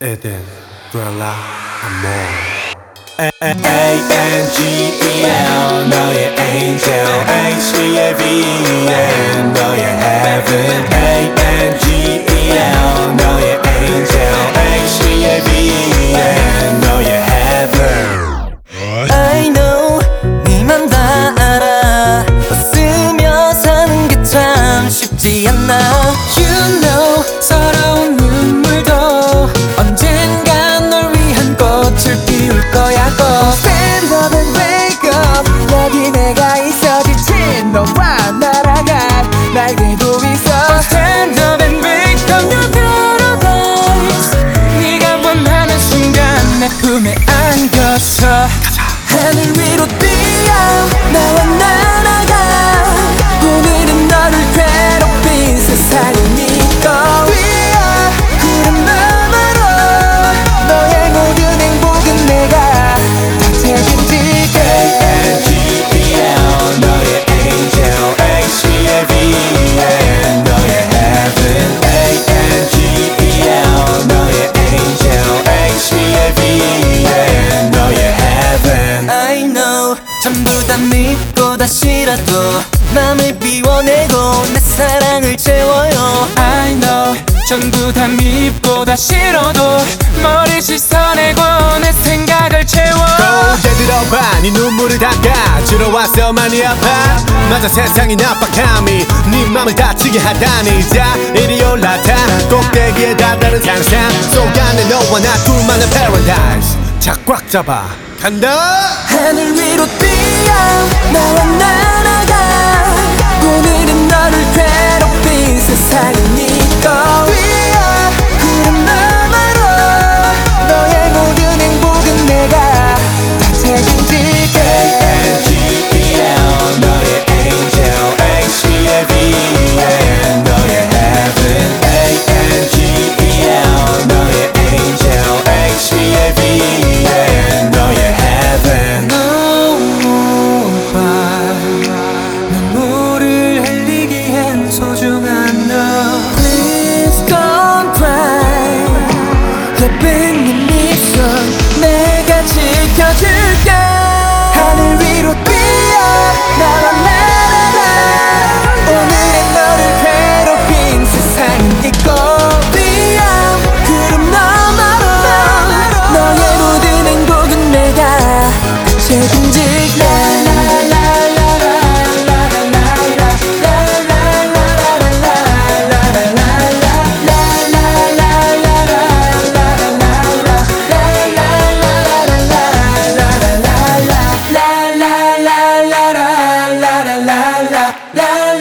Eden, Dwella, Amor. A-N-G-E-L 너의 angel H-E-A-V-E-N 너의 heaven A-N-G-E-L 너의 angel H-E-A-V-E-N 너의 heaven I know 니만 다 알아 웃으며 사는 게 참 쉽지 않아 You know 서러운 눈물도 언젠간 널 위한 꽃을 피울 거야고 Stand up and wake up 여기 내가 있어주지 너와 날아갈 날개도 있어 Stand up and wake up your paradise 네가 원하는 순간 내 품에 안겼어 하늘 위로 뛰어 나와 날아가 오늘은 너를 괴롭힌 세상을 믿고 뛰어 구름 너머로 너의 모든 행복은 내가 다 책임질게 A-N-G-E-L 너의 angel H-E-A-V-E-N 너의 heaven A-N-G-E-L 너의 angel H-E-A-V-E-N 너의 heaven I know 전부 다 믿고 다시라도 맘을 비워내고 내 사랑을 채워요 I know 전부 다 밉고 다 싫어도 머리 씻어내고 내 생각을 채워 얘들어봐 네 눈물을 닦아 주러 왔어 많이 아파 맞아 세상이 나빠감이 네 맘을 다치게 하다니 자 이리 올라타 꼭대기에 다다른 상상 속안에 너와 나 둘만의 paradise 자 꽉 잡아 간다 하늘 위로 뛰어 나와 날아가 오늘은 너를 괴롭힌 세상을 믿고 뛰어 구름 너머로 너의 모든 행복은 내가 다 책임질게 A-N-G-E-L 너의 angel H-E-A-V-E-N 너의 heaven A-N-G-E-L 너의 angel H-E-A-V-E-N 너의 heaven 오빠 눈물을 흘리기엔 소중한 너 Please don't cry 예쁜 네 미소 내가 지켜줄게 하늘 위로 뛰어 나와 날아가 오늘의 너를 괴롭힌 세상은 있고 뛰어 구름 너머로 너의 모든 행복은 내가 책임질게 la